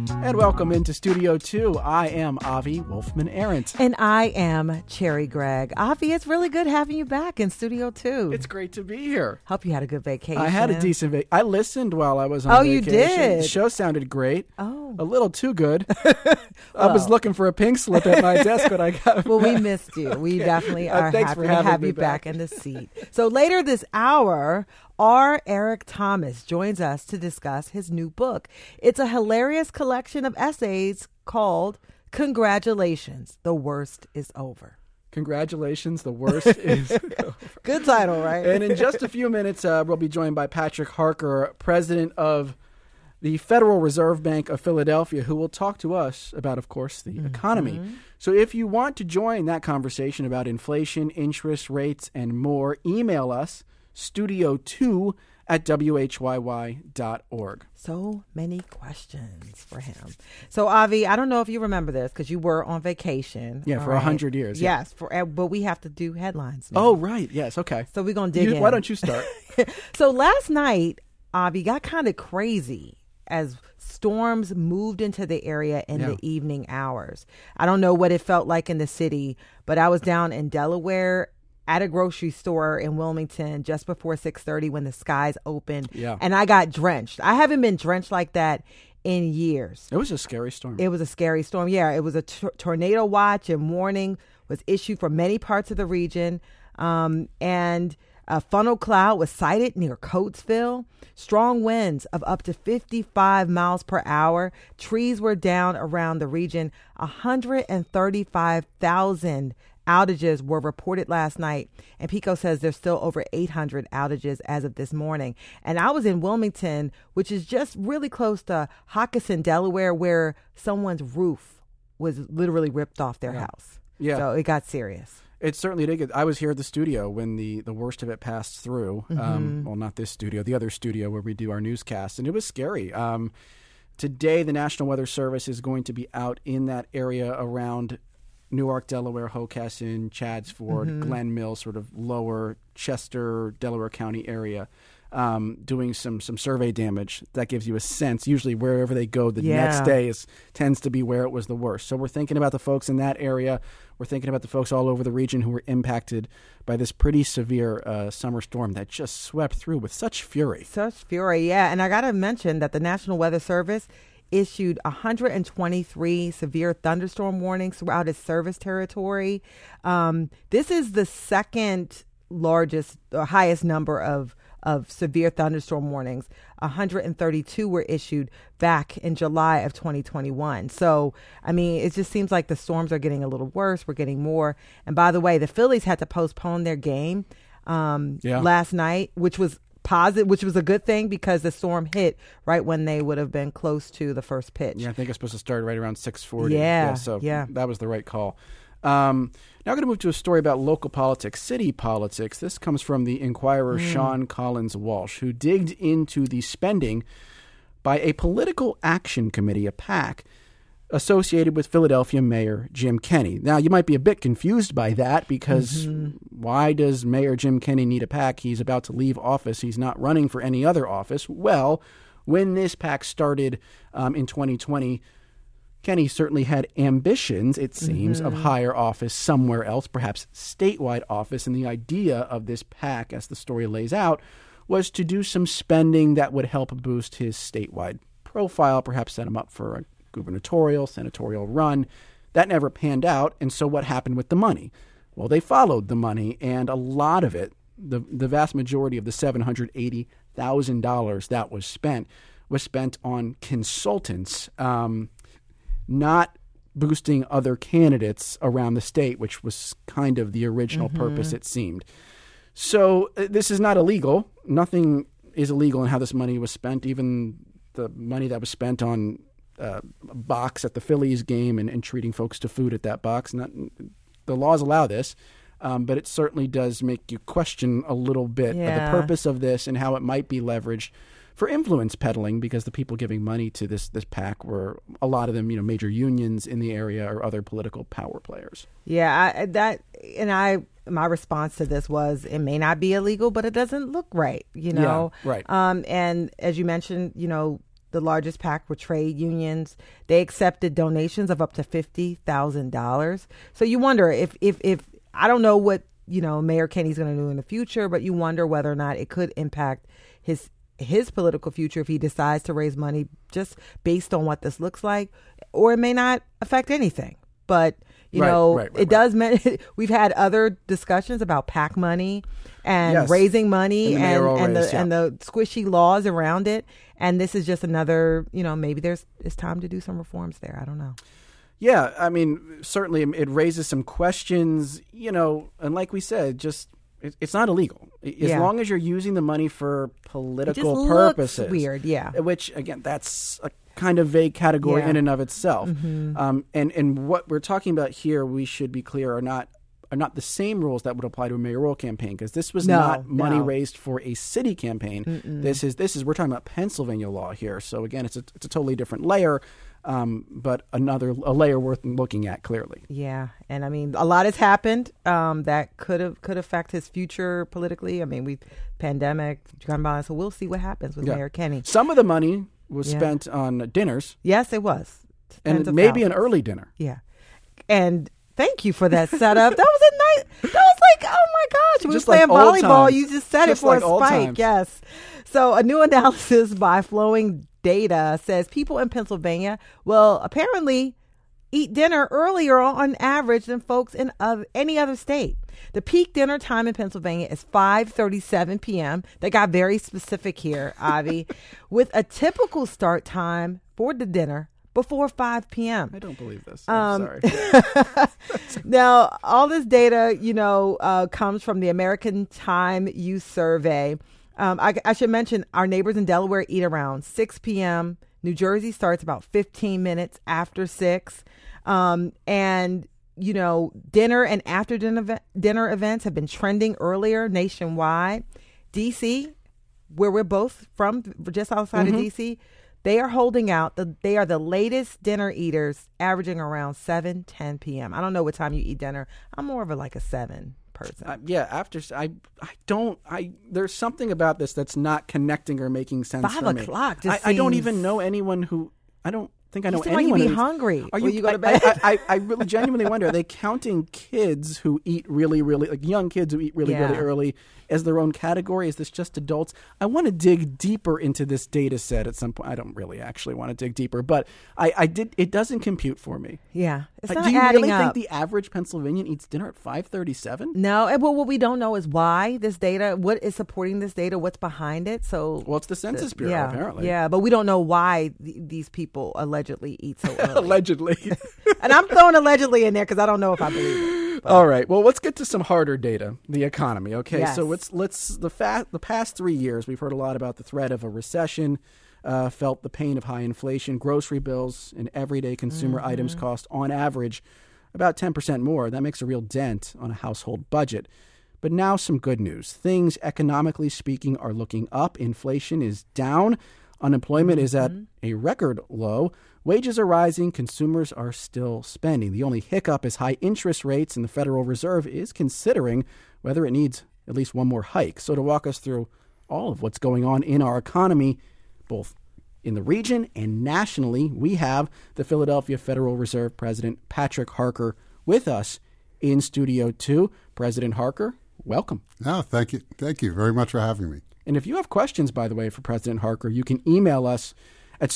And welcome into Studio 2. I am Avi Wolfman-Arent. And I am Cherry Gregg. Avi, it's really good having you back in Studio 2. It's great to be here. Hope you had a good vacation. I had a decent vacation. I listened while I was on vacation. You did? The show sounded great. Oh. A little too good. I was looking for a pink slip at my desk, but I got Well, we missed you. We definitely are thanks happy for to having have me you back back in the seat. So later this hour, Eric Thomas joins us to discuss his new book. It's a hilarious collection of essays called Congratulations, the Worst is Over. Congratulations, the worst is over. Good title, right? And in just a few minutes, we'll be joined by Patrick Harker, president of the Federal Reserve Bank of Philadelphia, who will talk to us about, of course, the economy. So if you want to join that conversation about inflation, interest rates, and more, email us, studio2@whyy.org. So many questions for him. So, Avi, I don't know if you remember this because you were on vacation. Yeah, for 100 years. Yes, but we have to do headlines now. Oh, right. Yes, okay. So we're going to dig in. Why don't you start? So last night, Avi, got kind of crazy as storms moved into the area in the evening hours. I don't know what it felt like in the city, but I was down in Delaware at a grocery store in Wilmington just before 6:30 when the skies opened. Yeah. And I got drenched. I haven't been drenched like that in years. It was a scary storm. It was a scary storm. Yeah, it was a tornado watch and warning was issued for many parts of the region. And a funnel cloud was sighted near Coatesville. Strong winds of up to 55 miles per hour. Trees were down around the region. 135,000 outages were reported last night. And PECO says there's still over 800 outages as of this morning. And I was in Wilmington, which is just really close to Hockessin, Delaware, where someone's roof was literally ripped off their house. Yeah. So it got serious. It certainly did get. I was here at the studio when the worst of it passed through. Well, not this studio, the other studio where we do our newscast, and it was scary. Today, the National Weather Service is going to be out in that area around Newark, Delaware, Hockessin, Chadds Ford, Glen Mills, sort of lower Chester, Delaware County area, doing some survey damage. That gives you a sense. Usually wherever they go the next day tends to be where it was the worst. So we're thinking about the folks in that area. We're thinking about the folks all over the region who were impacted by this pretty severe summer storm that just swept through with such fury. Such fury, yeah. And I got to mention that the National Weather Service issued 123 severe thunderstorm warnings throughout its service territory. This is the second largest or highest number of severe thunderstorm warnings. 132 were issued back in July of 2021. So, I mean, it just seems like the storms are getting a little worse. We're getting more. And by the way, the Phillies had to postpone their game last night, which was positive, which was a good thing because the storm hit right when they would have been close to the first pitch. Yeah, I think it's supposed to start right around 6:40. So that was the right call. Now I'm going to move to a story about local politics, city politics. This comes from the Inquirer, Sean Collins Walsh, who digged into the spending by a political action committee, a PAC, associated with Philadelphia Mayor Jim Kenney. Now, you might be a bit confused by that because why does Mayor Jim Kenney need a PAC? He's about to leave office. He's not running for any other office. Well, when this PAC started in 2020, Kenney certainly had ambitions, it seems, of higher office somewhere else, perhaps statewide office. And the idea of this PAC, as the story lays out, was to do some spending that would help boost his statewide profile, perhaps set him up for a gubernatorial, senatorial run. That never panned out. And so what happened with the money? Well, they followed the money, and a lot of it, the vast majority of the $780,000 that was spent on consultants, not boosting other candidates around the state, which was kind of the original purpose, it seemed. So this is not illegal. Nothing is illegal in how this money was spent. Even the money that was spent on a box at the Phillies game and treating folks to food at that box. The laws allow this, but it certainly does make you question a little bit of the purpose of this and how it might be leveraged for influence peddling, because the people giving money to this PAC were a lot of them, major unions in the area or other political power players. Yeah, my response to this was it may not be illegal, but it doesn't look right, Yeah, right. And as you mentioned, the largest PAC were trade unions. They accepted donations of up to $50,000. So you wonder if I don't know what, Mayor Kenney's going to do in the future, but you wonder whether or not it could impact his political future if he decides to raise money just based on what this looks like, or it may not affect anything. But it does. We've had other discussions about PAC money and raising money and the squishy laws around it. And this is just another, maybe it's time to do some reforms there. I don't know. Yeah, I mean, certainly it raises some questions, and like we said, just it's not illegal as long as you're using the money for political purposes. Looks weird, yeah. Which again, that's a kind of vague category in and of itself. Mm-hmm. And what we're talking about here, we should be clear, are not the same rules that would apply to a mayoral campaign, because this was not money raised for a city campaign. Mm-mm. This is we're talking about Pennsylvania law here. So again, it's a totally different layer. But a layer worth looking at, clearly. Yeah, and I mean, a lot has happened that could affect his future politically. I mean, pandemic, gun violence, so we'll see what happens with Mayor Kenney. Some of the money was spent on dinners. Yes, it was, and maybe an early dinner. Yeah, and thank you for that setup. That was like, oh my gosh, we were playing volleyball. You just said it for a spike. Yes. So a new analysis by Flowing Data says people in Pennsylvania will apparently eat dinner earlier on average than folks in any other state. The peak dinner time in Pennsylvania is 5:37 p.m. They got very specific here, Avi, with a typical start time for the dinner before 5 p.m. I don't believe this. I'm sorry. Now, all this data, comes from the American Time Use Survey. I should mention our neighbors in Delaware eat around 6 p.m. New Jersey starts about 15 minutes after 6. And, dinner and after dinner events have been trending earlier nationwide. D.C., where we're both from, just outside of D.C., they are holding out. They are the latest dinner eaters, averaging around 7:10 p.m. I don't know what time you eat dinner. I'm more of a 7 person. There's something about this that's not connecting or making sense for me. 5 o'clock. I don't even know anyone who. I don't think I know anyone. You be hungry. Are you go to bed? I really genuinely wonder. Are they counting kids who eat really, really, like young kids who eat really, really early as their own category? Is this just adults? I want to dig deeper into this data set at some point. I don't really actually want to dig deeper, but it doesn't compute for me. Yeah. It's not do you adding really up. think the average Pennsylvanian eats dinner at 5:37? No. Well, what we don't know is why this data, what is supporting this data, what's behind it. So, it's the Census Bureau, apparently. Yeah, but we don't know why these people allegedly eat so early. Allegedly. And I'm throwing allegedly in there because I don't know if I believe it. All right. Well, let's get to some harder data, the economy. Okay. Yes. So the past 3 years, we've heard a lot about the threat of a recession, felt the pain of high inflation. Grocery bills and everyday consumer items cost, on average, about 10% more. That makes a real dent on a household budget. But now some good news. Things, economically speaking, are looking up. Inflation is down. Unemployment is at a record low. Wages are rising. Consumers are still spending. The only hiccup is high interest rates, and the Federal Reserve is considering whether it needs at least one more hike. So to walk us through all of what's going on in our economy, both in the region and nationally, we have the Philadelphia Federal Reserve President Patrick Harker with us in Studio 2. President Harker, welcome. Oh, thank you. Thank you very much for having me. And if you have questions, by the way, for President Harker, you can email us at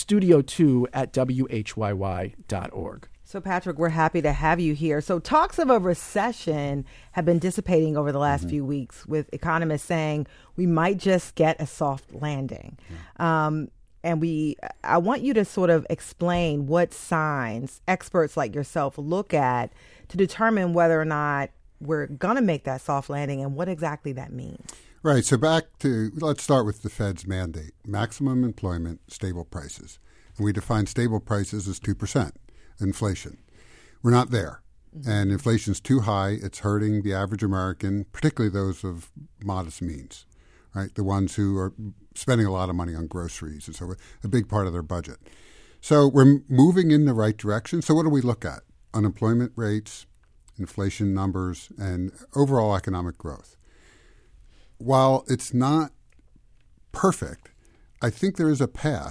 studio2@whyy.org. So, Patrick, we're happy to have you here. So talks of a recession have been dissipating over the last few weeks, with economists saying we might just get a soft landing. And I want you to sort of explain what signs experts like yourself look at to determine whether or not we're going to make that soft landing and what exactly that means. Right. So let's start with the Fed's mandate: maximum employment, stable prices. And we define stable prices as 2% inflation. We're not there. And inflation's too high. It's hurting the average American, particularly those of modest means, right? The ones who are spending a lot of money on groceries and so forth, a big part of their budget. So we're moving in the right direction. So what do we look at? Unemployment rates, inflation numbers, and overall economic growth. While it's not perfect, I think there is a path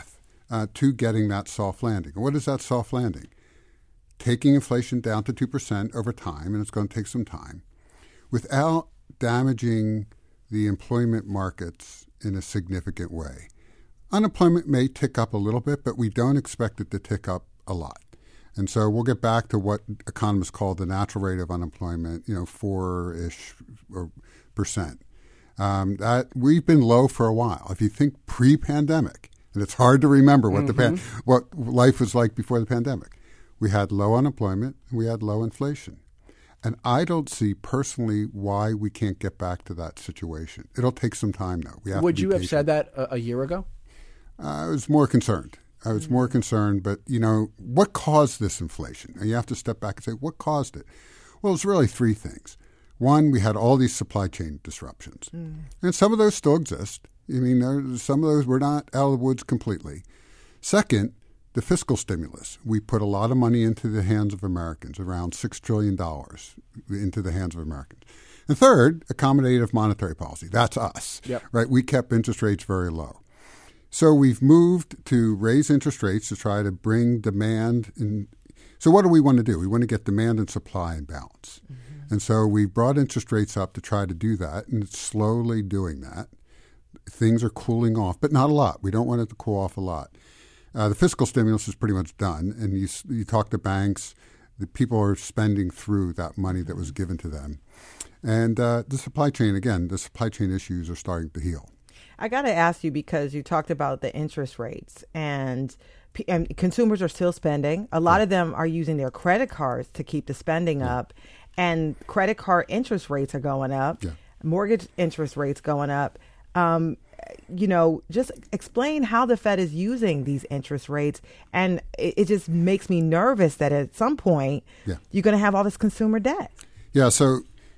to getting that soft landing. And what is that soft landing? Taking inflation down to 2% over time, and it's going to take some time, without damaging the employment markets in a significant way. Unemployment may tick up a little bit, but we don't expect it to tick up a lot. And so we'll get back to what economists call the natural rate of unemployment, 4-ish percent. That we've been low for a while. If you think pre-pandemic, and it's hard to remember what what life was like before the pandemic, we had low unemployment and we had low inflation. And I don't see personally why we can't get back to that situation. It'll take some time, though. Would you have said that a year ago? I was more concerned. But, what caused this inflation? And you have to step back and say, what caused it? Well, it's really three things. One, we had all these supply chain disruptions. And some of those still exist. Some of those were not out of the woods completely. Second, the fiscal stimulus. We put a lot of money into the hands of Americans, around $6 trillion into the hands of Americans. And third, accommodative monetary policy. That's us, right? We kept interest rates very low. So we've moved to raise interest rates to try to bring demand in. So what do we want to do? We want to get demand and supply in balance. And so we brought interest rates up to try to do that, and it's slowly doing that. Things are cooling off, but not a lot. We don't want it to cool off a lot. The fiscal stimulus is pretty much done, and you talk to banks, the people are spending through that money that was given to them. And the supply chain issues are starting to heal. I got to ask you, because you talked about the interest rates, and consumers are still spending. A lot of them are using their credit cards to keep the spending up, and credit card interest rates are going up, mortgage interest rates going up. Just explain how the Fed is using these interest rates. And it just makes me nervous that at some point you're going to have all this consumer debt. Yeah. So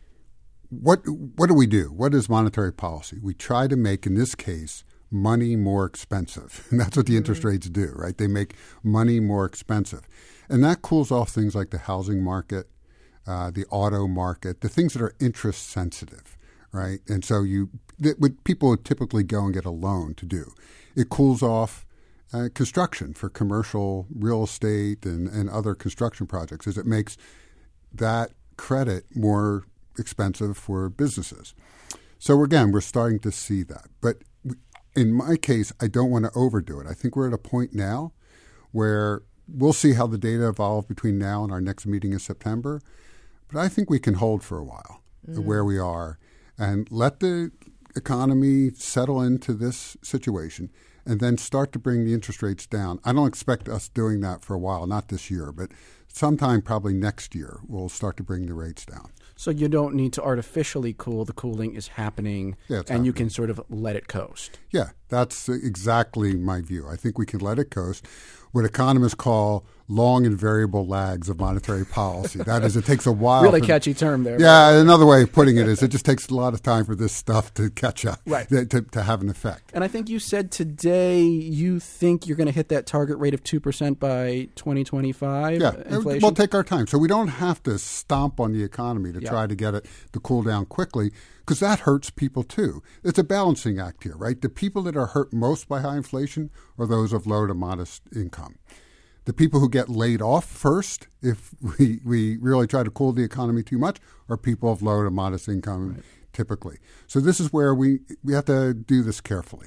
what do we do? What is monetary policy? We try to make, in this case, money more expensive. And that's what the interest rates do, right? They make money more expensive. And that cools off things like the housing market, the auto market, the things that are interest sensitive. Right, and so what people would typically go and get a loan to do, it cools off construction for commercial real estate and other construction projects, as it makes that credit more expensive for businesses. So again, we're starting to see that. But in my case, I don't want to overdo it. I think we're at a point now where we'll see how the data evolve between now and our next meeting in September. But I think we can hold for a while where we are, and let the economy settle into this situation and then start to bring the interest rates down. I don't expect us doing that for a while, not this year, but sometime probably next year we'll start to bring the rates down. So you don't need to artificially cool. The cooling is happening, and you can sort of let it coast. Yeah, that's exactly my view. I think we can let it coast. What economists call long and variable lags of monetary policy. That is, it takes a while. Really catchy term there. Yeah, right? Another way of putting it is it just takes a lot of time for this stuff to catch up, right, to have an effect. And I think you said today you think you're going to hit that target rate of 2% by 2025. Yeah, inflation. We'll take our time. So we don't have to stomp on the economy to try to get it to cool down quickly, because that hurts people too. It's a balancing act here, right? The people that are hurt most by high inflation are those of low to modest income. The people who get laid off first, if we really try to cool the economy too much, are people of low to modest income typically. So this is where we have to do this carefully.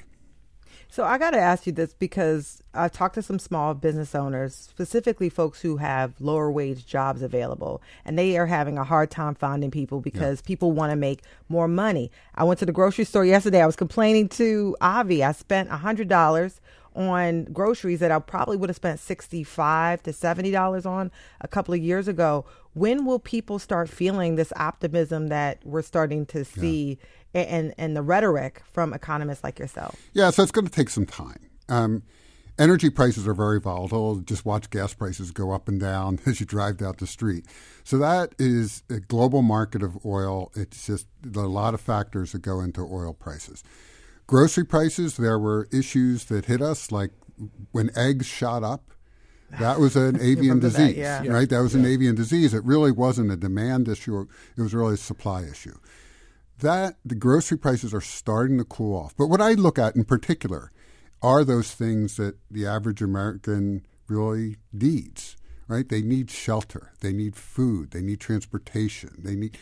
So I got to ask you this, because I've talked to some small business owners, specifically folks who have lower wage jobs available, and they are having a hard time finding people because people want to make more money. I went to the grocery store yesterday. I was complaining to Avi. I spent $100 on groceries that I probably would have spent $65 to $70 on a couple of years ago. When will people start feeling this optimism that we're starting to see and the rhetoric from economists like yourself? Yeah, so it's going to take some time. Energy prices are very volatile. Just watch gas prices go up and down as you drive down the street. So that is a global market of oil. It's just there are a lot of factors that go into oil prices. Grocery prices, there were issues that hit us, like when eggs shot up. That was an avian disease, right? That was an avian disease. It really wasn't a demand issue. It was really a supply issue. The grocery prices are starting to cool off. But what I look at in particular are those things that the average American really needs, right? They need shelter. They need food. They need transportation.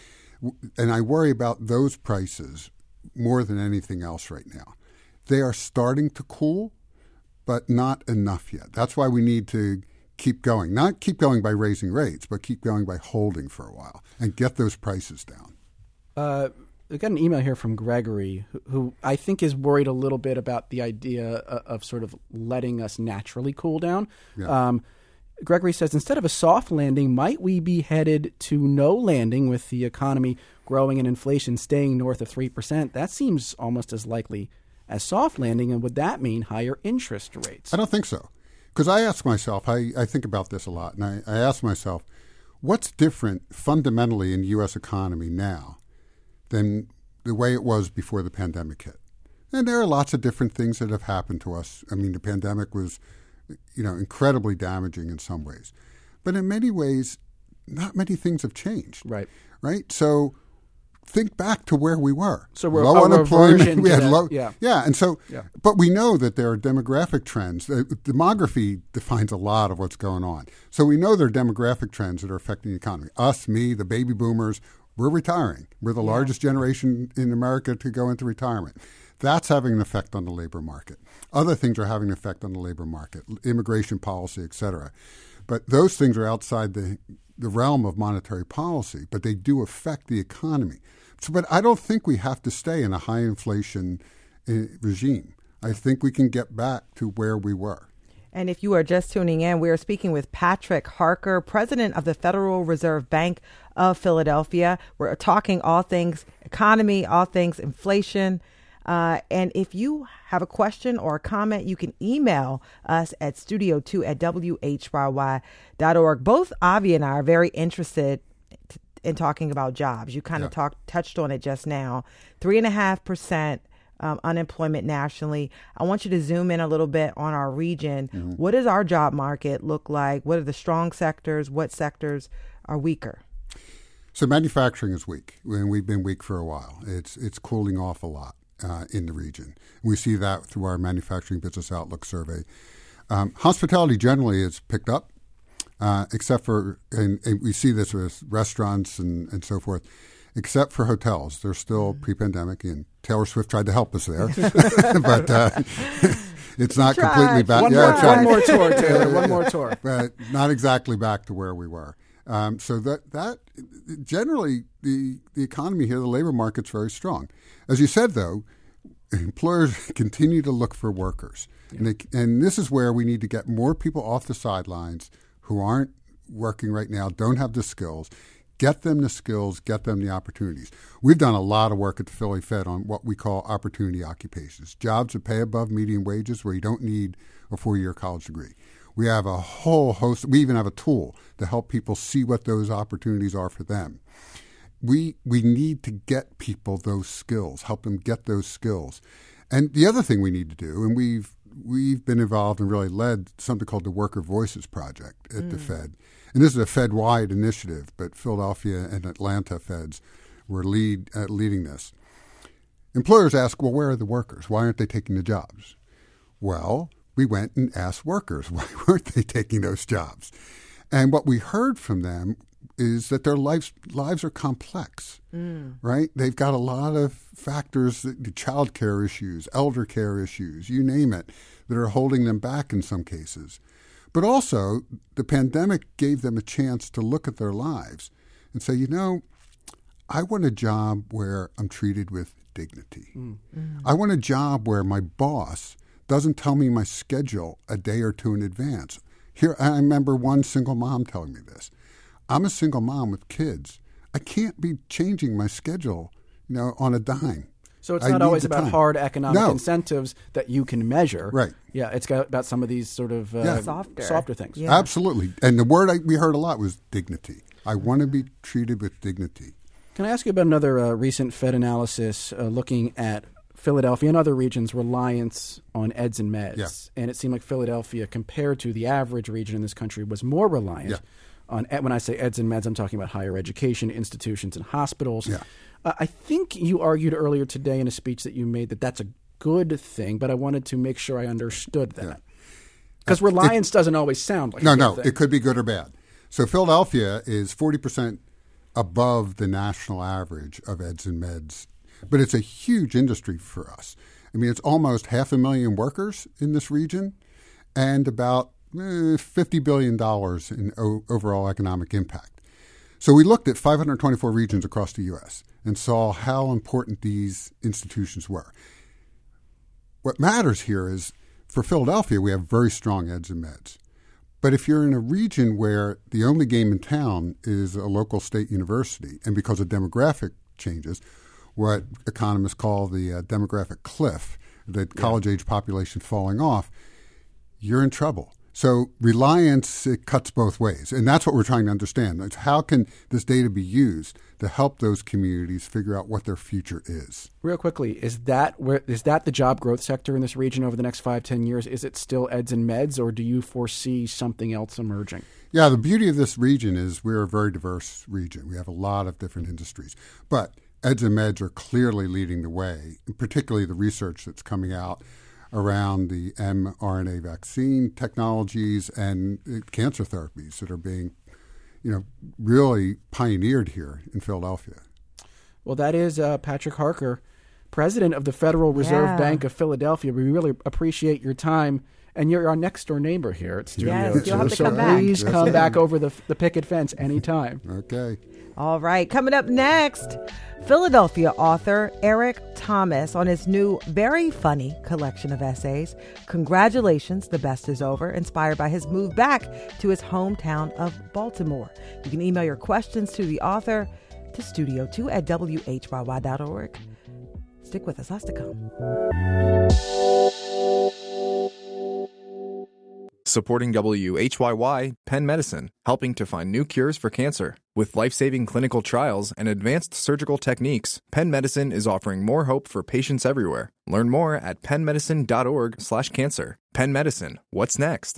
And I worry about those prices more than anything else right now. They are starting to cool, but not enough yet. That's why we need to keep going. Not keep going by raising rates, but keep going by holding for a while and get those prices down. We got an email here from Gregory, who I think is worried a little bit about the idea of sort of letting us naturally cool down. Yeah. Gregory says, instead of a soft landing, might we be headed to no landing with the economy growing and inflation staying north of 3%? That seems almost as likely as soft landing, and would that mean higher interest rates? I don't think so. Because I ask myself, I think about this a lot, and I ask myself, what's different fundamentally in the U.S. economy now than the way it was before the pandemic hit? And there are lots of different things that have happened to us. I mean, the pandemic was incredibly damaging in some ways. But in many ways, not many things have changed. Right. So think back to where we were. So we're low unemployment. We had low. Yeah. And so, but we know that there are demographic trends. Demography defines a lot of what's going on. So we know there are demographic trends that are affecting the economy. Us, me, the baby boomers, we're retiring. We're the largest generation in America to go into retirement. That's having an effect on the labor market. Other things are having an effect on the labor market, immigration policy, et cetera. But those things are outside the realm of monetary policy, but they do affect the economy. But I don't think we have to stay in a high inflation regime. I think we can get back to where we were. And if you are just tuning in, we are speaking with Patrick Harker, president of the Federal Reserve Bank of Philadelphia. We're talking all things economy, all things inflation. And if you have a question or a comment, you can email us at studio2@whyy.org. Both Avi and I are very interested in talking about jobs. You kind of touched on it just now. 3.5% unemployment nationally. I want you to zoom in a little bit on our region. Mm-hmm. What does our job market look like? What are the strong sectors? What sectors are weaker? So manufacturing is weak, and we've been weak for a while. It's cooling off a lot in the region. We see that through our Manufacturing Business Outlook survey. Hospitality generally has picked up, except for, and we see this with restaurants and so forth, except for hotels. They're still pre-pandemic, and Taylor Swift tried to help us there. But it's not completely back. One more tour, Taylor. One more tour. But not exactly back to where we were. So that generally, the economy here, the labor market's very strong. As you said, though, employers continue to look for workers. Yeah. And this is where we need to get more people off the sidelines who aren't working right now, don't have the skills. Get them the skills, get them the opportunities. We've done a lot of work at the Philly Fed on what we call opportunity occupations, jobs that pay above median wages where you don't need a 4-year college degree. We have a whole host. We even have a tool to help people see what those opportunities are for them. We need to get people those skills, help them get those skills. And the other thing we need to do, and we've been involved and really led something called the Worker Voices Project at the Fed. And this is a Fed-wide initiative, but Philadelphia and Atlanta Feds were leading this. Employers ask, well, where are the workers? Why aren't they taking the jobs? Well, we went and asked workers, why weren't they taking those jobs? And what we heard from them is that their lives are complex, right? They've got a lot of factors, the child care issues, elder care issues, you name it, that are holding them back in some cases. But also, the pandemic gave them a chance to look at their lives and say, I want a job where I'm treated with dignity. I want a job where my boss doesn't tell me my schedule a day or two in advance. Here, I remember one single mom telling me this. I'm a single mom with kids. I can't be changing my schedule, on a dime. So it's not always about hard economic incentives that you can measure. Right. Yeah, it's about some of these sort of softer things. Yeah. Absolutely. And the word we heard a lot was dignity. I want to be treated with dignity. Can I ask you about another recent Fed analysis looking at Philadelphia and other regions' reliance on eds and meds? Yeah. And it seemed like Philadelphia, compared to the average region in this country, was more reliant on, when I say eds and meds, I'm talking about higher education institutions and hospitals. Yeah. I think you argued earlier today in a speech that you made that that's a good thing, but I wanted to make sure I understood that. Because reliance doesn't always sound like a good thing. It could be good or bad. So Philadelphia is 40% above the national average of eds and meds, but it's a huge industry for us. I mean, it's almost 500,000 workers in this region and about $50 billion in overall economic impact. So we looked at 524 regions across the U.S. and saw how important these institutions were. What matters here is, for Philadelphia, we have very strong eds and meds. But if you're in a region where the only game in town is a local state university, and because of demographic changes, what economists call the demographic cliff, the college-age population falling off, you're in trouble. So reliance, it cuts both ways. And that's what we're trying to understand. It's how can this data be used to help those communities figure out what their future is? Real quickly, is that the job growth sector in this region over the next 5-10 years? Is it still eds and meds, or do you foresee something else emerging? Yeah, the beauty of this region is we're a very diverse region. We have a lot of different industries. But eds and meds are clearly leading the way, particularly the research that's coming out around the mRNA vaccine technologies and cancer therapies that are being, really pioneered here in Philadelphia. Well, that is Patrick Harker, president of the Federal Reserve Bank of Philadelphia. We really appreciate your time. And you're our next door neighbor here at Studio 2. Yes, you'll have to come back. Please come back over the picket fence anytime. Okay. All right. Coming up next, Philadelphia author Eric Thomas on his new, very funny collection of essays, Congratulations, The Best Is Over, inspired by his move back to his hometown of Baltimore. You can email your questions to the author to studio2@whyy.org. Stick with us. Lots to come. Supporting WHYY, Penn Medicine, helping to find new cures for cancer. With life-saving clinical trials and advanced surgical techniques, Penn Medicine is offering more hope for patients everywhere. Learn more at pennmedicine.org/cancer. Penn Medicine, what's next?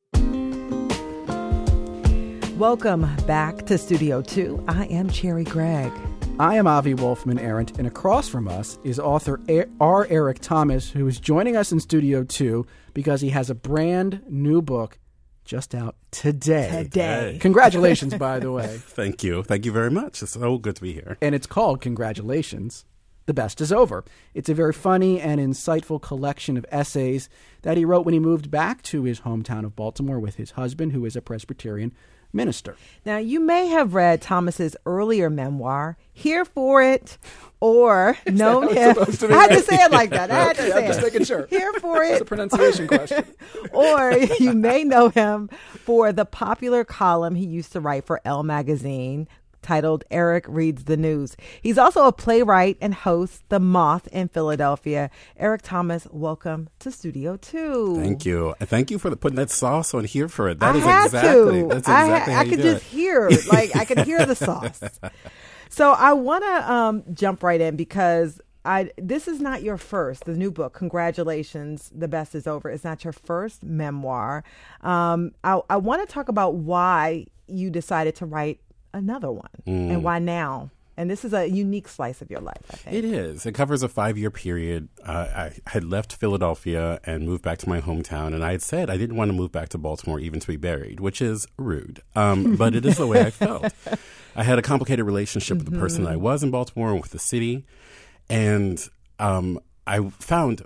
Welcome back to Studio 2. I am Cherry Gregg. I am Avi Wolfman Arendt, and across from us is author R. Eric Thomas, who is joining us in Studio 2 because he has a brand new book just out today. Hey. Congratulations, by the way. Thank you. Thank you very much. It's so good to be here. And it's called Congratulations, The Best Is Over. It's a very funny and insightful collection of essays that he wrote when he moved back to his hometown of Baltimore with his husband, who is a Presbyterian minister. Now, you may have read Thomas's earlier memoir, Here for It, or known him. I had to say it like that. I'm just making sure. Here for It. It's a pronunciation question. Or you may know him for the popular column he used to write for Elle magazine titled Eric Reads the News. He's also a playwright and hosts The Moth in Philadelphia. Eric Thomas, welcome to Studio 2. Thank you. Thank you for putting that sauce on Here for It. That's exactly how you could just hear, I could hear the sauce. So I want to jump right in because this is not your first, the new book, Congratulations, The Best Is Over. It's not your first memoir. I want to talk about why you decided to write another one and why now. And this is a unique slice of your life, I think. It is. It covers a 5-year period. I had left Philadelphia and moved back to my hometown. And I had said I didn't want to move back to Baltimore even to be buried, which is rude. But it is the way I felt. I had a complicated relationship with the person that I was in Baltimore and with the city. And I found,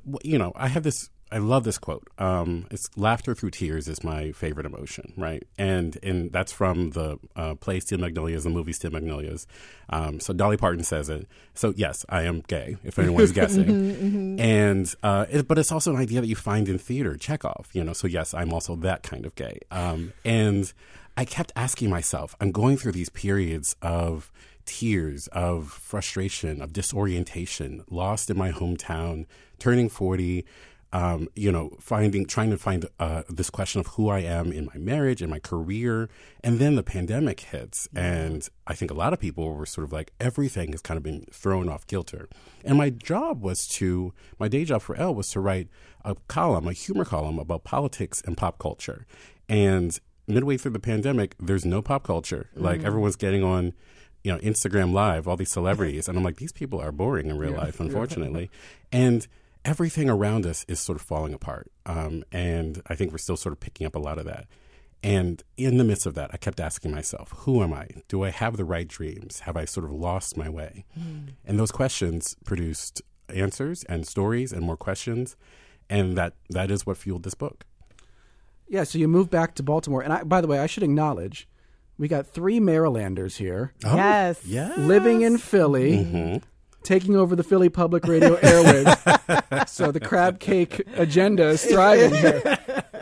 I love this quote. It's laughter through tears is my favorite emotion, right? And that's from the play Steel Magnolias, the movie Steel Magnolias. So Dolly Parton says it. So yes, I am gay, if anyone's guessing. And but it's also an idea that you find in theater, Chekhov. So yes, I'm also that kind of gay. And I kept asking myself, I'm going through these periods of tears, of frustration, of disorientation, lost in my hometown, turning 40. Trying to find this question of who I am in my marriage, in my career. And then the pandemic hits. And I think a lot of people were sort of like, everything has kind of been thrown off kilter. And my day job for Elle was to write a humor column about politics and pop culture. And midway through the pandemic, there's no pop culture. Like everyone's getting on Instagram Live, all these celebrities. And I'm like, these people are boring in real life, unfortunately. And everything around us is sort of falling apart. And I think we're still sort of picking up a lot of that. And in the midst of that, I kept asking myself, who am I? Do I have the right dreams? Have I sort of lost my way? And those questions produced answers and stories and more questions. And that is what fueled this book. Yeah, so you moved back to Baltimore. And by the way, I should acknowledge, we got 3 Marylanders here. Oh, yes. Living in Philly, taking over the Philly Public Radio airwaves. So the crab cake agenda is thriving here.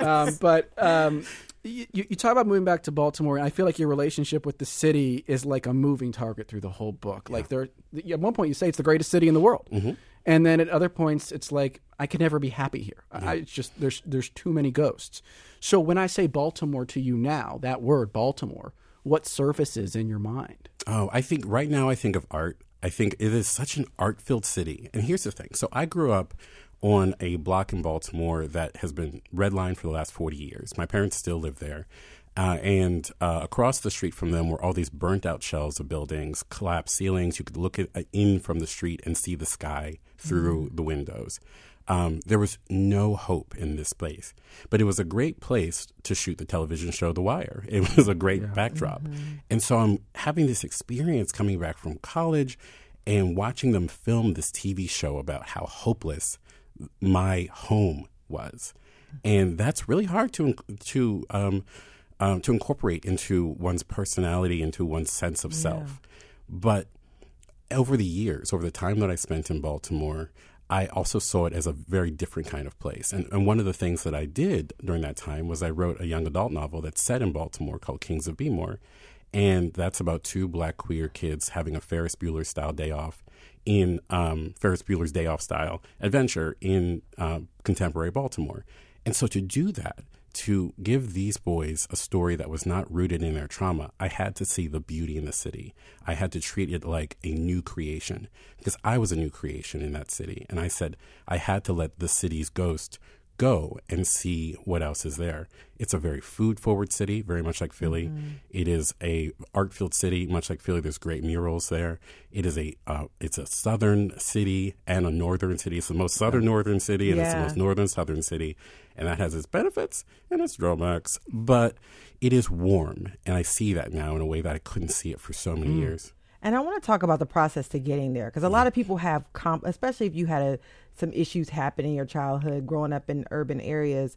You talk about moving back to Baltimore, and I feel like your relationship with the city is like a moving target through the whole book. Yeah. Like at one point you say it's the greatest city in the world. And then at other points it's like, I can never be happy here. Yeah. It's just, there's too many ghosts. So when I say Baltimore to you now, that word Baltimore, what surfaces in your mind? Oh, I think right now I think of art. I think it is such an art-filled city. And here's the thing. So I grew up on a block in Baltimore that has been redlined for the last 40 years. My parents still live there. And across the street from them were all these burnt-out shells of buildings, collapsed ceilings. You could look in from the street and see the sky through the windows. There was no hope in this place. But it was a great place to shoot the television show The Wire. It was a great backdrop. And so I'm having this experience coming back from college and watching them film this TV show about how hopeless my home was. And that's really hard to incorporate into one's personality, into one's sense of self. But over the time that I spent in Baltimore, I also saw it as a very different kind of place. And one of the things that I did during that time was I wrote a young adult novel that's set in Baltimore called Kings of Bmore. And that's about 2 Black queer kids having a Ferris Bueller-style day off in Ferris Bueller's Day Off style adventure in contemporary Baltimore. And so to do that, to give these boys a story that was not rooted in their trauma, I had to see the beauty in the city. I had to treat it like a new creation because I was a new creation in that city. And I said I had to let the city's ghost go and see what else is there. It's a very food-forward city, very much like Philly. It is a art-filled city, much like Philly. There's great murals there. It's a southern city and a northern city. It's the most southern northern city, and it's the most northern southern city. And that has its benefits and its drawbacks. But it is warm, and I see that now in a way that I couldn't see it for so many years. And I want to talk about the process to getting there, because a lot of people have, especially if you had some issues happen in your childhood, growing up in urban areas.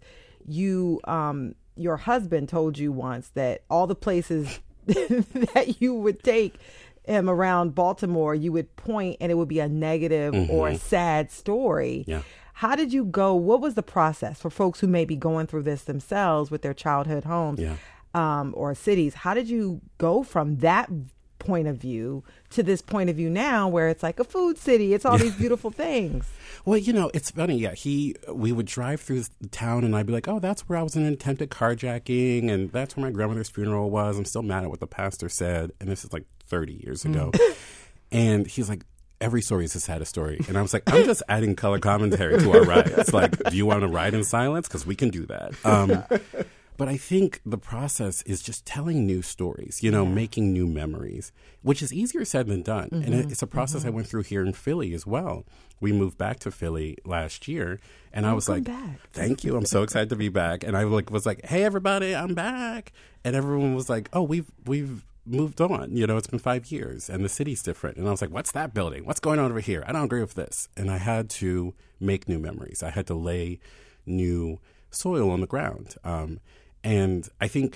Your husband told you once that all the places that you would take him around Baltimore, you would point and it would be a negative or a sad story. Yeah. How did you go? What was the process for folks who may be going through this themselves with their childhood homes or cities? How did you go from that point of view to this point of view now where it's like a food city? It's all these beautiful things. Well, it's funny. Yeah, we would drive through the town and I'd be like, oh, that's where I was in an attempted carjacking and that's where my grandmother's funeral was. I'm still mad at what the pastor said. And this is like 30 years ago. And he's like, every story is a sad story. And I was like, I'm just adding color commentary to our ride. It's like, do you want to ride in silence? Because we can do that. But I think the process is just telling new stories, making new memories, which is easier said than done. And it's a process I went through here in Philly as well. We moved back to Philly last year, and I was like, thank you. I'm so excited to be back. And I was like, hey, everybody, I'm back. And everyone was like, oh, we've moved on. It's been 5 years, and the city's different. And I was like, what's that building? What's going on over here? I don't agree with this. And I had to make new memories. I had to lay new soil on the ground. And I think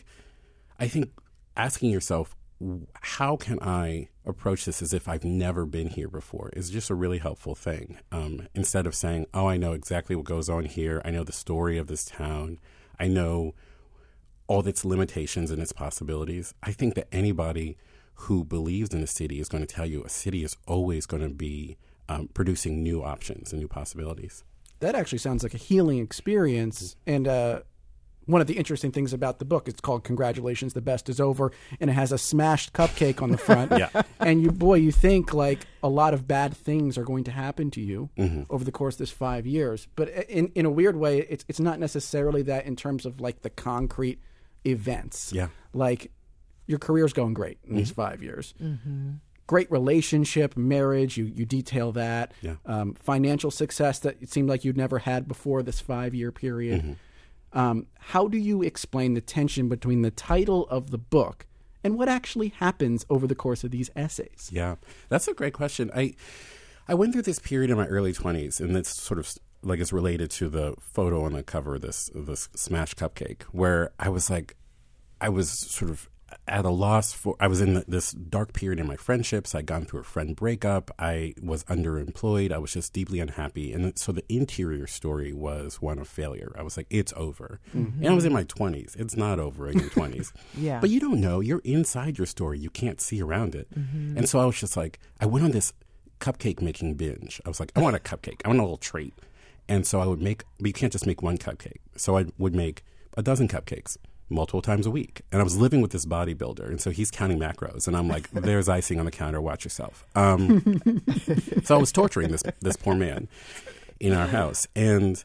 asking yourself, how can I approach this as if I've never been here before is just a really helpful thing. Instead of saying, oh, I know exactly what goes on here. I know the story of this town. I know all its limitations and its possibilities. I think that anybody who believes in a city is going to tell you a city is always going to be producing new options and new possibilities. That actually sounds like a healing experience. And one of the interesting things about the book, it's called Congratulations, the Best is Over, and it has a smashed cupcake on the front. And you think like a lot of bad things are going to happen to you over the course of this 5 years. But in a weird way, it's not necessarily that in terms of like the concrete events. Yeah. Like your career's going great in these 5 years. great relationship, marriage, you detail that. Yeah. Financial success that it seemed like you'd never had before this 5-year period. How do you explain the tension between the title of the book and what actually happens over the course of these essays? Yeah, that's a great question. I went through this period in my early 20s, and it's sort of like it's related to the photo on the cover of this Smash Cupcake, where I was sort of at a loss for, I was in this dark period in my friendships. I'd gone through a friend breakup. I was underemployed. I was just deeply unhappy. And so the interior story was one of failure. I was like, it's over. And I was in my 20s. It's not over in your 20s. Yeah. But you don't know. You're inside your story. You can't see around it. And so I was just like, I went on this cupcake making binge. I was like, I want a cupcake. I want a little treat. And so I would make, but you can't just make one cupcake. So I would make a dozen cupcakes multiple times a week. And I was living with this bodybuilder. And so he's counting macros. And I'm like, there's icing on the counter. Watch yourself. So I was torturing this poor man in our house. And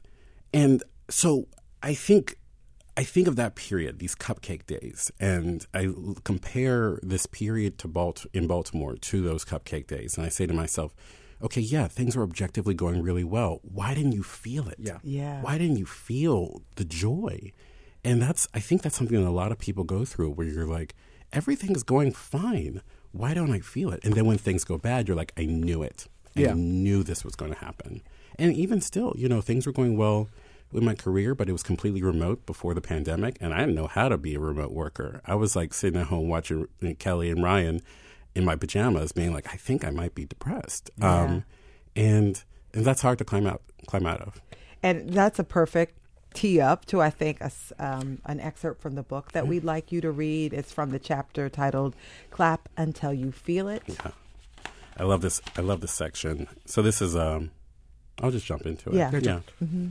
so I think of that period, these cupcake days, and I compare this period in Baltimore to those cupcake days. And I say to myself, okay, yeah, things are objectively going really well. Why didn't you feel it? Yeah. Why didn't you feel the joy? And I think that's something that a lot of people go through, where you're like, everything's going fine. Why don't I feel it? And then when things go bad, you're like, I knew it. I knew this was going to happen. And even still, things were going well with my career, but it was completely remote before the pandemic. And I didn't know how to be a remote worker. I was like sitting at home watching Kelly and Ryan in my pajamas being like, I think I might be depressed. Yeah. And that's hard to climb out of. And that's a perfect tee up to, I think, an excerpt from the book that we'd like you to read. It's from the chapter titled Clap Until You Feel It. Yeah. I love this section. So this is, I'll just jump into it. Yeah. Mm-hmm.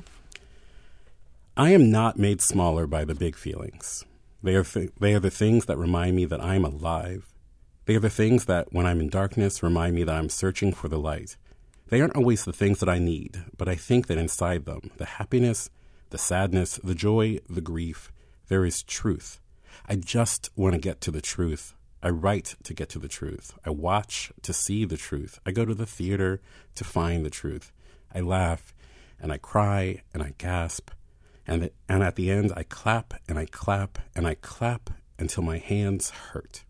I am not made smaller by the big feelings. They are the things that remind me that I am alive. They are the things that, when I'm in darkness, remind me that I'm searching for the light. They aren't always the things that I need, but I think that inside them, the happiness, the sadness, the joy, the grief, there is truth. I just want to get to the truth. I write to get to the truth. I watch to see the truth. I go to the theater to find the truth. I laugh, and I cry, and I gasp. And at the end, I clap, and I clap, and I clap until my hands hurt.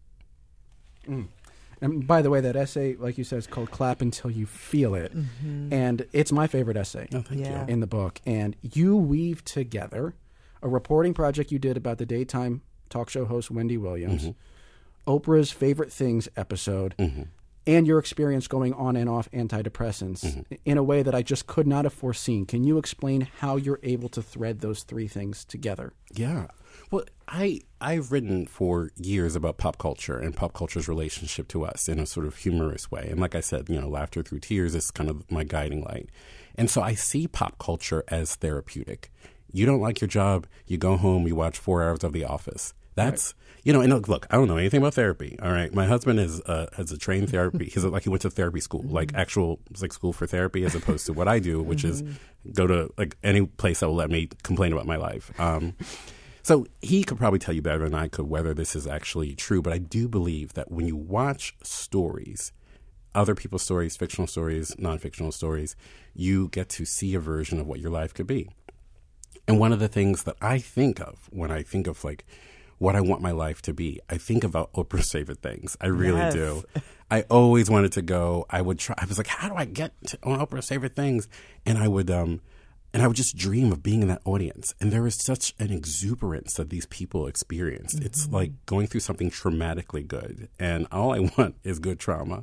And by the way, that essay, like you said, is called Clap Until You Feel It. And it's my favorite essay in the book. And you weave together a reporting project you did about the daytime talk show host Wendy Williams, Oprah's Favorite Things episode, and your experience going on and off antidepressants in a way that I just could not have foreseen. Can you explain how you're able to thread those three things together? Yeah. Well, I've written for years about pop culture and pop culture's relationship to us in a sort of humorous way. And like I said, laughter through tears is kind of my guiding light. And so I see pop culture as therapeutic. You don't like your job, you go home, you watch 4 hours of The Office. That's, and look, I don't know anything about therapy. All right. My husband has a trained therapy. He went to therapy school, like actual school for therapy, as opposed to what I do, which is go to like any place that will let me complain about my life. So he could probably tell you better than I could whether this is actually true. But I do believe that when you watch stories, other people's stories, fictional stories, non-fictional stories, you get to see a version of what your life could be. And one of the things that I think of when I think of like what I want my life to be, I think about Oprah's Favorite Things. I really do. I always wanted to go. I would try. I was like, how do I get on Oprah's Favorite Things? And I would just dream of being in that audience. And there was such an exuberance that these people experienced. It's like going through something traumatically good. And all I want is good trauma.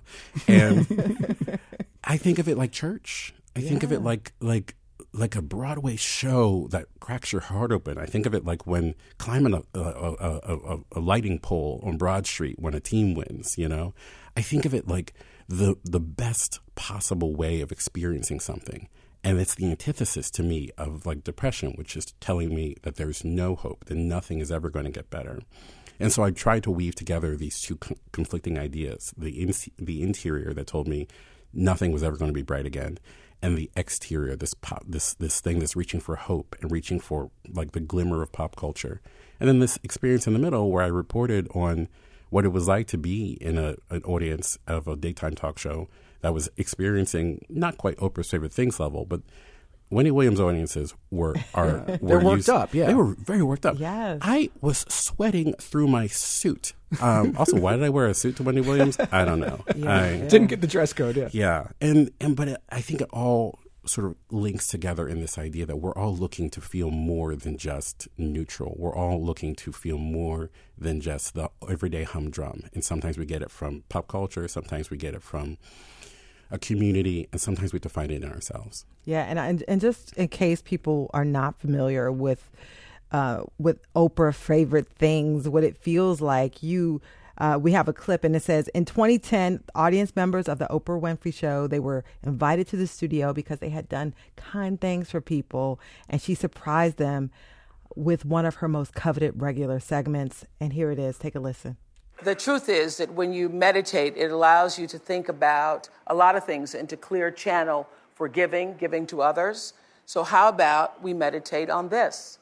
And I think of it like church. I think of it like a Broadway show that cracks your heart open. I think of it like when climbing a lighting pole on Broad Street when a team wins, I think of it like the best possible way of experiencing something. And it's the antithesis to me of like depression, which is telling me that there's no hope, that nothing is ever going to get better. And so I tried to weave together these two conflicting ideas, the interior that told me nothing was ever going to be bright again, and the exterior, this thing that's reaching for hope and reaching for like the glimmer of pop culture. And then this experience in the middle where I reported on what it was like to be in an audience of a daytime talk show that was experiencing not quite Oprah's Favorite Things level, but Wendy Williams audiences were they're worked up. Yeah, they were very worked up. Yes, I was sweating through my suit. Also, why did I wear a suit to Wendy Williams? I don't know. Didn't get the dress code. Yeah, but I think it all sort of links together in this idea that we're all looking to feel more than just neutral. We're all looking to feel more than just the everyday humdrum. And sometimes we get it from pop culture. Sometimes we get it from a community, and sometimes we have to find it in ourselves. Yeah, and just in case people are not familiar with Oprah Favorite Things, what it feels like, we have a clip, and it says, in 2010, audience members of the Oprah Winfrey Show, they were invited to the studio because they had done kind things for people, and she surprised them with one of her most coveted regular segments. And here it is. Take a listen. The truth is that when you meditate, it allows you to think about a lot of things and to clear channel for giving to others. So how about we meditate on this?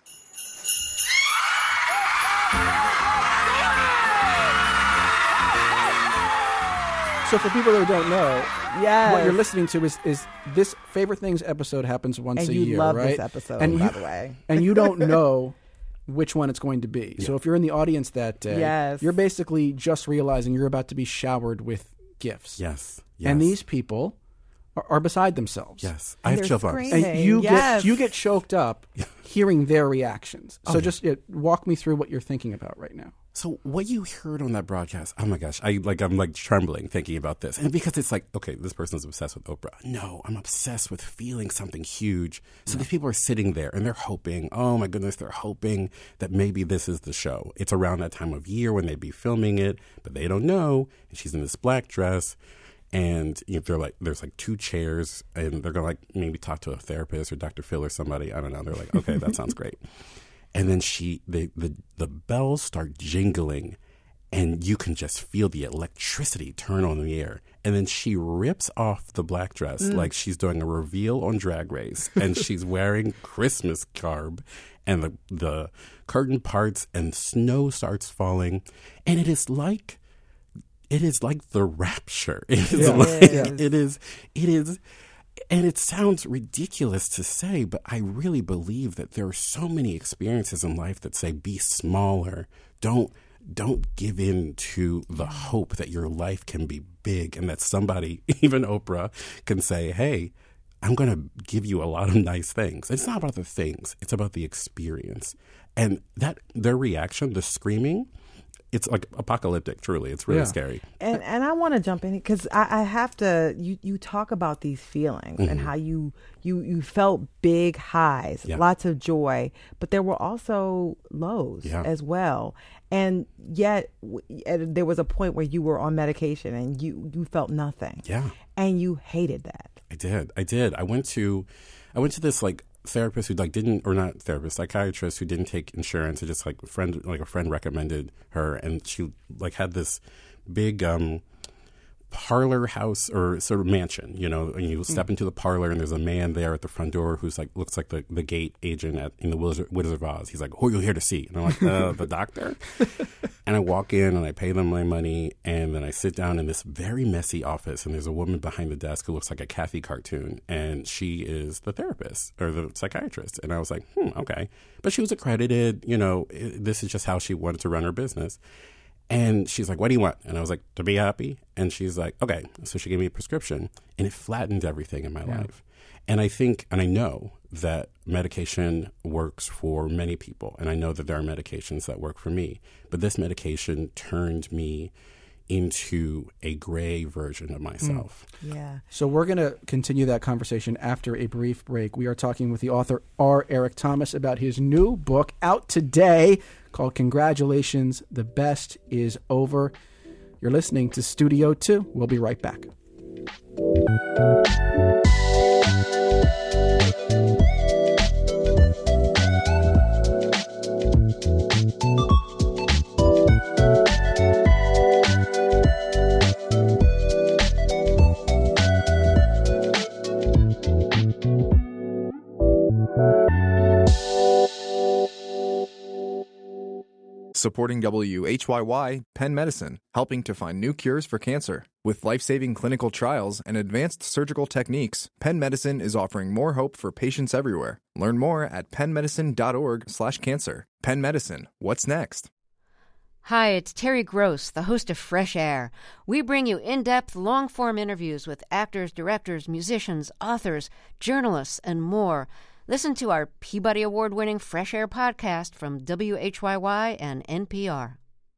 So for people that don't know, yes, what you're listening to is this Favorite Things episode happens once a year, right? And you love this episode, by the way. And you don't know which one it's going to be. Yeah. So if you're in the audience that day, yes, you're basically just realizing you're about to be showered with gifts. Yes. And these people are beside themselves. Yes. I have chill bumps. And you get choked up hearing their reactions. So just walk me through what you're thinking about right now. So what you heard on that broadcast, oh my gosh, I'm like trembling thinking about this. And because it's like, okay, this person's obsessed with Oprah. No, I'm obsessed with feeling something huge. So these people are sitting there and they're hoping, oh my goodness, they're hoping that maybe this is the show. It's around that time of year when they'd be filming it, but they don't know. And she's in this black dress. And they're like, there's like two chairs, and they're gonna like maybe talk to a therapist or Dr. Phil or somebody. I don't know. They're like, okay, that sounds great. And then the bells start jingling, and you can just feel the electricity turn on the air. And then she rips off the black dress like she's doing a reveal on Drag Race, and she's wearing Christmas garb, and the curtain parts, and snow starts falling, and it is like the rapture. It is, and it sounds ridiculous to say, but I really believe that there are so many experiences in life that say, be smaller. Don't give in to the hope that your life can be big and that somebody, even Oprah, can say, hey, I'm going to give you a lot of nice things. It's not about the things. It's about the experience. And that their reaction, the screaming, it's like apocalyptic, truly. It's really scary. And I want to jump in because I have to, you talk about these feelings and how you felt big highs, lots of joy, but there were also lows as well. And yet there was a point where you were on medication and you felt nothing. Yeah. And you hated that. I did. I went to this like therapist who psychiatrist who didn't take insurance. It just a friend recommended her, and she like had this big parlor house or sort of mansion, and you step into the parlor and there's a man there at the front door who's like looks like the gate agent in the Wizard of Oz. He's like, who are you here to see? And I'm like, the doctor. And I walk in and I pay them my money, and then I sit down in this very messy office, and there's a woman behind the desk who looks like a Kathy cartoon, and she is the therapist or the psychiatrist. And I was like, okay. But she was accredited, this is just how she wanted to run her business. And she's like, what do you want? And I was like, to be happy. And she's like, okay. So she gave me a prescription, and it flattened everything in my life. And I know that medication works for many people. And I know that there are medications that work for me. But this medication turned me into a gray version of myself. Yeah. So we're going to continue that conversation after a brief break. We are talking with the author R. Eric Thomas about his new book out today called Congratulations, the Best is Over. You're listening to Studio 2. We'll be right back. Supporting WHYY, Penn Medicine, helping to find new cures for cancer. With life-saving clinical trials and advanced surgical techniques, Penn Medicine is offering more hope for patients everywhere. Learn more at pennmedicine.org/cancer. Penn Medicine, what's next? Hi, it's Terry Gross, the host of Fresh Air. We bring you in-depth, long-form interviews with actors, directors, musicians, authors, journalists, and more. Listen to our Peabody Award-winning Fresh Air podcast from WHYY and NPR.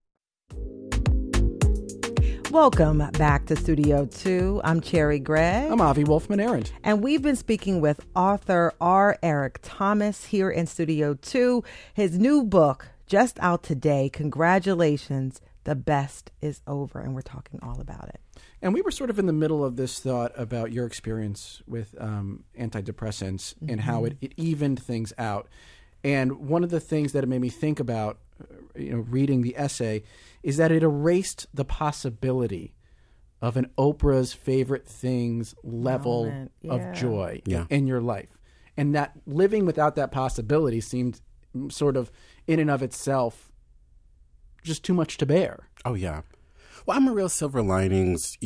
Welcome back to Studio 2. I'm Cherry Gregg. I'm Avi Wolfman-Arent. And we've been speaking with author R. Eric Thomas here in Studio 2. His new book, just out today. Congratulations. The best is over. And we're talking all about it. And we were sort of in the middle of this thought about your experience with antidepressants and how it evened things out. And one of the things that it made me think about, reading the essay, is that it erased the possibility of an Oprah's favorite things level of joy in your life. And that living without that possibility seemed sort of in and of itself just too much to bear. Oh, yeah. Well, I'm a real silver linings,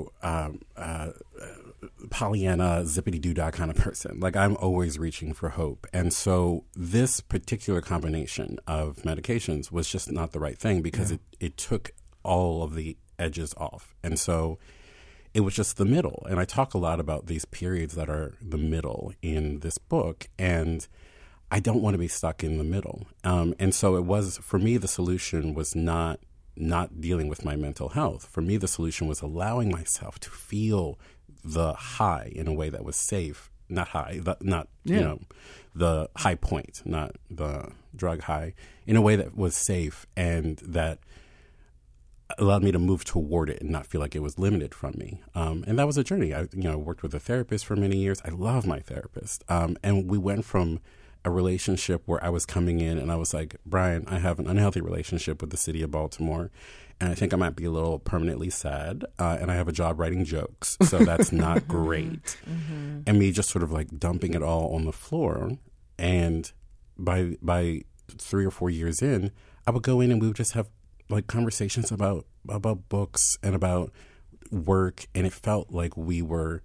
Pollyanna, zippity-doo-dah kind of person. Like, I'm always reaching for hope. And so this particular combination of medications was just not the right thing because it took all of the edges off. And so it was just the middle. And I talk a lot about these periods that are the middle in this book. And I don't want to be stuck in the middle. And so it was, for me, the solution was not dealing with my mental health. For me, the solution was allowing myself to feel the high in a way that was safe. Not high, the high point, not the drug high, in a way that was safe and that allowed me to move toward it and not feel like it was limited from me. And that was a journey. I worked with a therapist for many years. I love my therapist. And we went from a relationship where I was coming in and I was like, Brian, I have an unhealthy relationship with the city of Baltimore, and I think I might be a little permanently sad, and I have a job writing jokes, so that's not great. And me just sort of like dumping it all on the floor. And by 3 or 4 years in, I would go in and we would just have like conversations about books and about work, and it felt like we weren't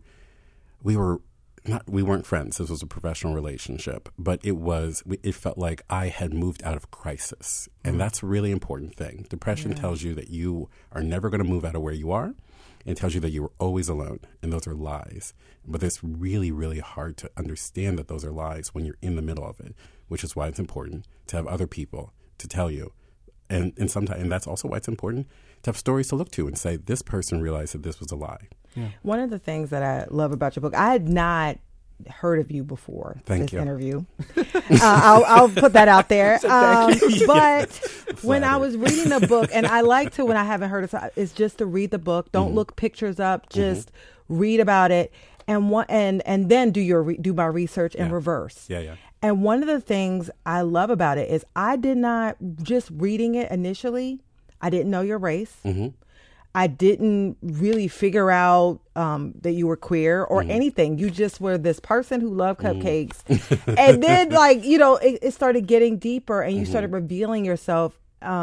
friends. This was a professional relationship, but it felt like I had moved out of crisis. And that's a really important thing. Depression tells you that you are never going to move out of where you are, and tells you that you are always alone. And those are lies. But it's really, really hard to understand that those are lies when you're in the middle of it, which is why it's important to have other people to tell you. And that's also why it's important to have stories to look to and say, this person realized that this was a lie. Yeah. One of the things that I love about your book, I had not heard of you before this interview. I'll put that out there. But when I was reading the book, and I like to, when I haven't heard of it, is just to read the book. Don't look pictures up. Just read about it, and then do my research in reverse. Yeah. And one of the things I love about it is I did not, just reading it initially, I didn't know your race. I didn't really figure out that you were queer or anything. You just were this person who loved cupcakes. And then, it started getting deeper, and you started revealing yourself,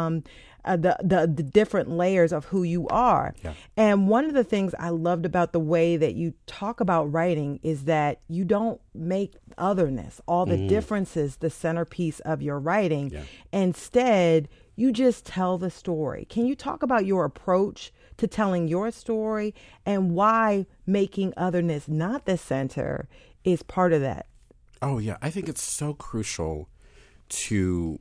the different layers of who you are. Yeah. And one of the things I loved about the way that you talk about writing is that you don't make otherness, all the differences, the centerpiece of your writing. Yeah. Instead, you just tell the story. Can you talk about your approach to telling your story and why making otherness not the center is part of that? Oh, yeah. I think it's so crucial to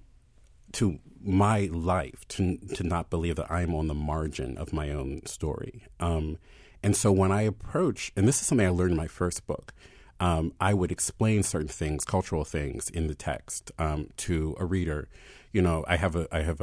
my life to not believe that I'm on the margin of my own story. And so when I approach, and this is something I learned in my first book, I would explain certain things, cultural things in the text to a reader. I have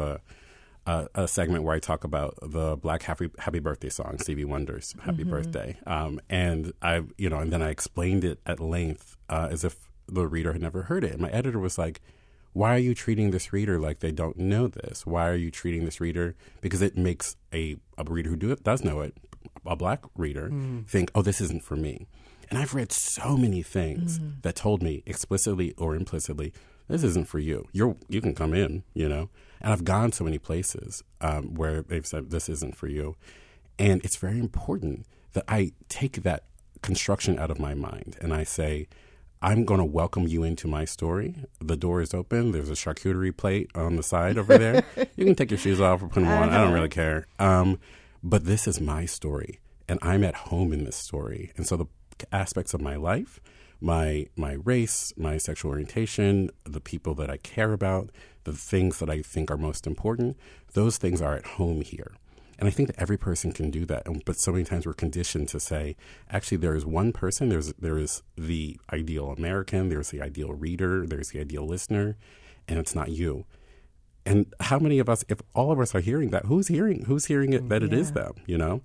a segment where I talk about the Black Happy Birthday song, Stevie Wonder's Happy Birthday. And then I explained it at length as if the reader had never heard it. And my editor was like, why are you treating this reader like they don't know this? Why are you treating this reader? Because it makes a reader who does know it, a Black reader, think, oh, this isn't for me. And I've read so many things that told me explicitly or implicitly, this isn't for you. You can come in, And I've gone so many places where they've said, this isn't for you. And it's very important that I take that construction out of my mind and I say, I'm going to welcome you into my story. The door is open. There's a charcuterie plate on the side over there. You can take your shoes off or put them on. I don't really care. But this is my story, and I'm at home in this story. And so the aspects of my life, my race, my sexual orientation, the people that I care about, the things that I think are most important, those things are at home here. And I think that every person can do that. But so many times we're conditioned to say, actually, there is one person. There is the ideal American. There's the ideal reader. There's the ideal listener. And it's not you. And how many of us, if all of us are hearing that, who's hearing it that it is them, you know?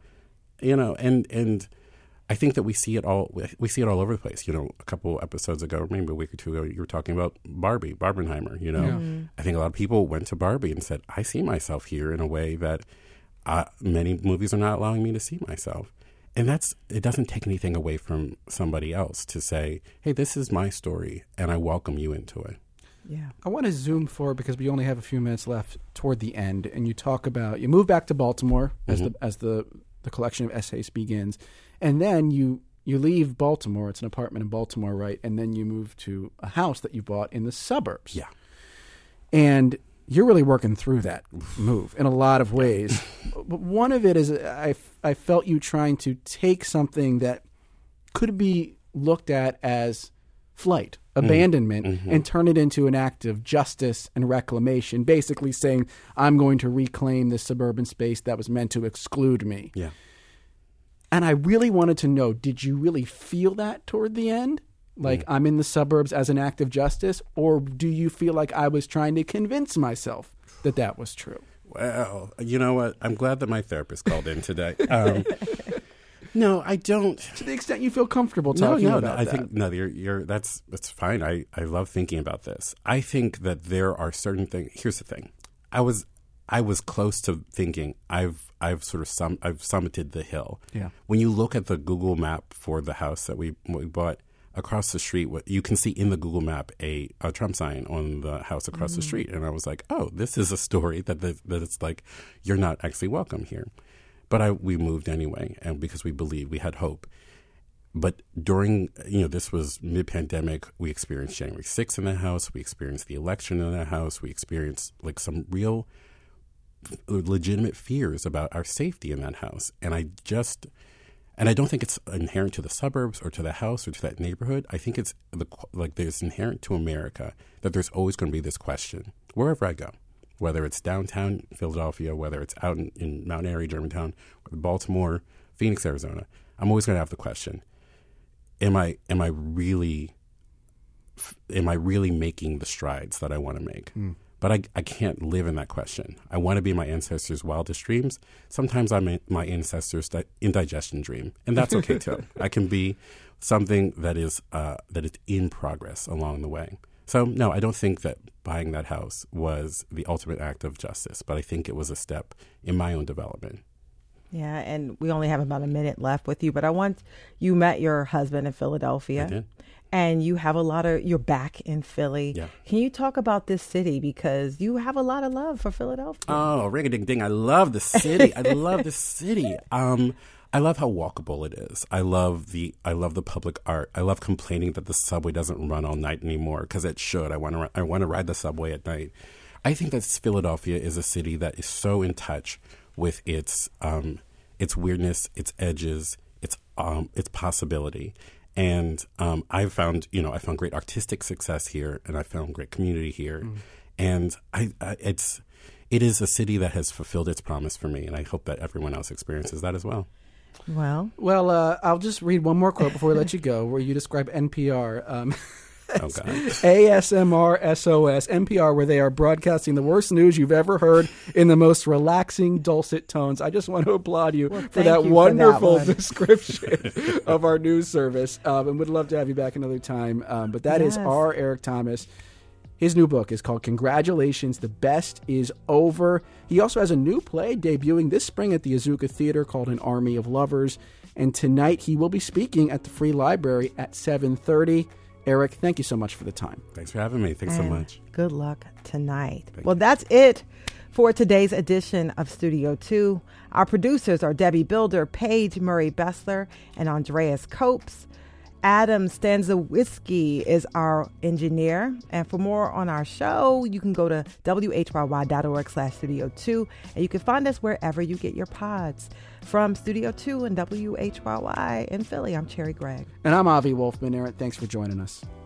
And I think that we see it all over the place. You know, a couple episodes ago, maybe a week or two ago, you were talking about Barbie, Barbenheimer, you know? Yeah. I think a lot of people went to Barbie and said, I see myself here in a way that many movies are not allowing me to see myself. And it doesn't take anything away from somebody else to say, hey, this is my story, and I welcome you into it. Yeah. I want to zoom forward because we only have a few minutes left toward the end, and you talk about, you move back to Baltimore as the collection of essays begins, and then you leave Baltimore. It's an apartment in Baltimore, right? And then you move to a house that you bought in the suburbs. Yeah. And you're really working through that move in a lot of ways. But one of it is I felt you trying to take something that could be looked at as flight, abandonment, and turn it into an act of justice and reclamation, basically saying, I'm going to reclaim this suburban space that was meant to exclude me. Yeah. And I really wanted to know, did you really feel that toward the end? Like, I'm in the suburbs as an act of justice? Or do you feel like I was trying to convince myself that that was true? Well, you know what? I'm glad that my therapist called in today. No, I don't. To the extent you feel comfortable talking about that. I think, that's fine. I love thinking about this. I think that there are certain things. Here's the thing. I was close to thinking I've summited the hill. Yeah. When you look at the Google map for the house that we bought, across the street, you can see in the Google map a Trump sign on the house across the street. And I was like, oh, this is a story that it's like, you're not actually welcome here. But we moved anyway, and because we had hope. But during, this was mid-pandemic, we experienced January 6th in the house. We experienced the election in the house. We experienced like some real legitimate fears about our safety in that house. And I don't think it's inherent to the suburbs or to the house or to that neighborhood. I think it's there's inherent to America that there's always going to be this question wherever I go, whether it's downtown Philadelphia, whether it's out in Mount Airy, Germantown, Baltimore, Phoenix, Arizona. I'm always going to have the question: Am I really making the strides that I want to make? But I can't live in that question. I want to be my ancestors' wildest dreams. Sometimes I'm my ancestors' indigestion dream, and that's okay too. I can be something that is in progress along the way. So no, I don't think that buying that house was the ultimate act of justice, but I think it was a step in my own development. Yeah, and we only have about a minute left with you, but you met your husband in Philadelphia. I did. And you have you're back in Philly. Yeah. Can you talk about this city? Because you have a lot of love for Philadelphia. Oh, ring-a-ding-ding. I love the city. I love the city. I love how walkable it is. I love the public art. I love complaining that the subway doesn't run all night anymore, because it should. I want to ride the subway at night. I think that Philadelphia is a city that is so in touch with its weirdness, its edges, its possibility. And I found great artistic success here, and I found great community here. And it is a city that has fulfilled its promise for me, and I hope that everyone else experiences that as well. Well, I'll just read one more quote before we let you go, where you describe NPR. Oh, God. ASMR SOS, NPR, where they are broadcasting the worst news you've ever heard in the most relaxing, dulcet tones. I just want to applaud you for that wonderful description of our news service, and would love to have you back another time. But that is our Eric Thomas. His new book is called Congratulations, The Best Is Over. He also has a new play debuting this spring at the Azuka Theater called An Army of Lovers. And tonight he will be speaking at the Free Library at 7:30. Eric, thank you so much for the time. Thanks for having me. Thanks so much. Good luck tonight. Thank well, you. That's it for today's edition of Studio 2. Our producers are Debbie Builder, Paige Murray Bessler, and Andreas Copes. Adam Stanzawski is our engineer. And for more on our show, you can go to whyy.org/studio2, and you can find us wherever you get your pods. From Studio 2 and WHYY in Philly, I'm Cherry Gregg. And I'm Avi Wolfman. Aaron, thanks for joining us.